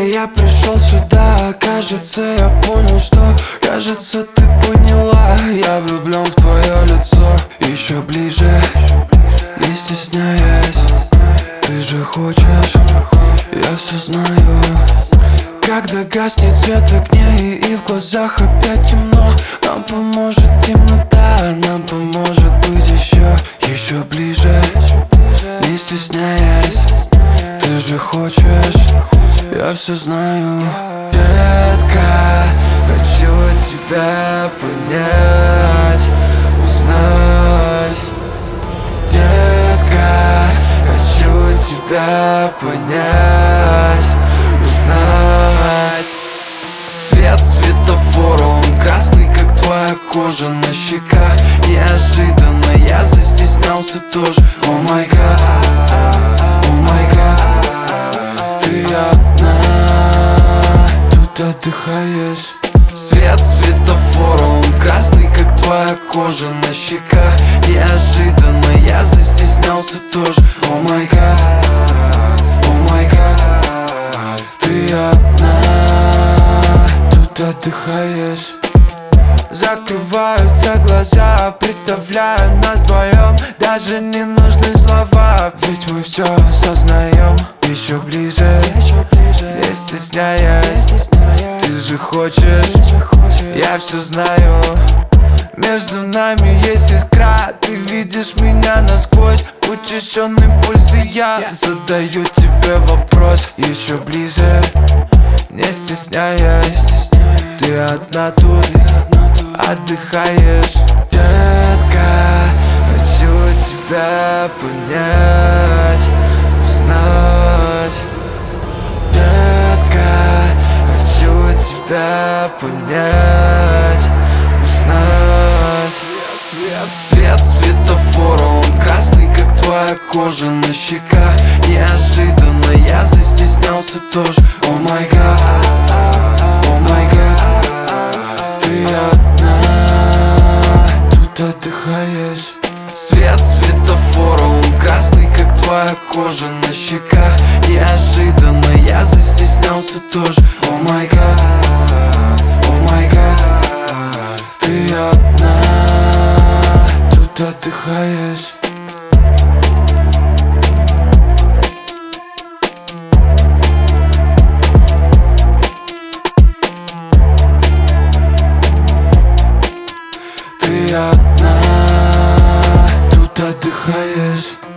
я пришел сюда, кажется, я понял, что, кажется, ты поняла. Я влюблен в твое лицо, еще ближе, не стесняясь. Ты же хочешь, я все знаю. Когда гаснет свет в окне и в глазах опять темно, нам поможет темнота, нам поможет быть еще ближе, не стесняясь. Ты же хочешь, я все знаю. Детка, хочу тебя понять, узнать. Детка, хочу тебя понять, узнать. Свет светофора, он красный, как твоя кожа на щеках. Неожиданно я застеснялся тоже. О май гад, о май гад, ты одна, тут отдыхаешь. Свет светофора, он красный, как твоя кожа на щеках. Неожиданно я застеснялся тоже. О май гад, о май гад, ты одна, тут отдыхаешь. Закрываются глаза, представляю нас вдвоем. Даже не нужны слова, ведь мы все осознаем. Еще ближе, не стесняясь. Ты же хочешь, я все знаю. Между нами есть искра, ты видишь меня насквозь. Учащенный пульс, и я задаю тебе вопрос. Еще ближе, не стесняясь. Ты одна тут, отдыхаешь. Детка, хочу тебя понять, узнать. Детка, хочу тебя понять, узнать. Свет светофора, он красный, как твоя кожа на щеках. Неожиданно я застеснялся тоже. О май гад, о май гад, ты одна, тут отдыхаешь. Свет светофора, он красный, как твоя кожа на щеках. Неожиданно я застеснялся тоже. О май гад, о май гад, ты одна, тут отдыхаешь. Ты одна, тут отдыхаешь.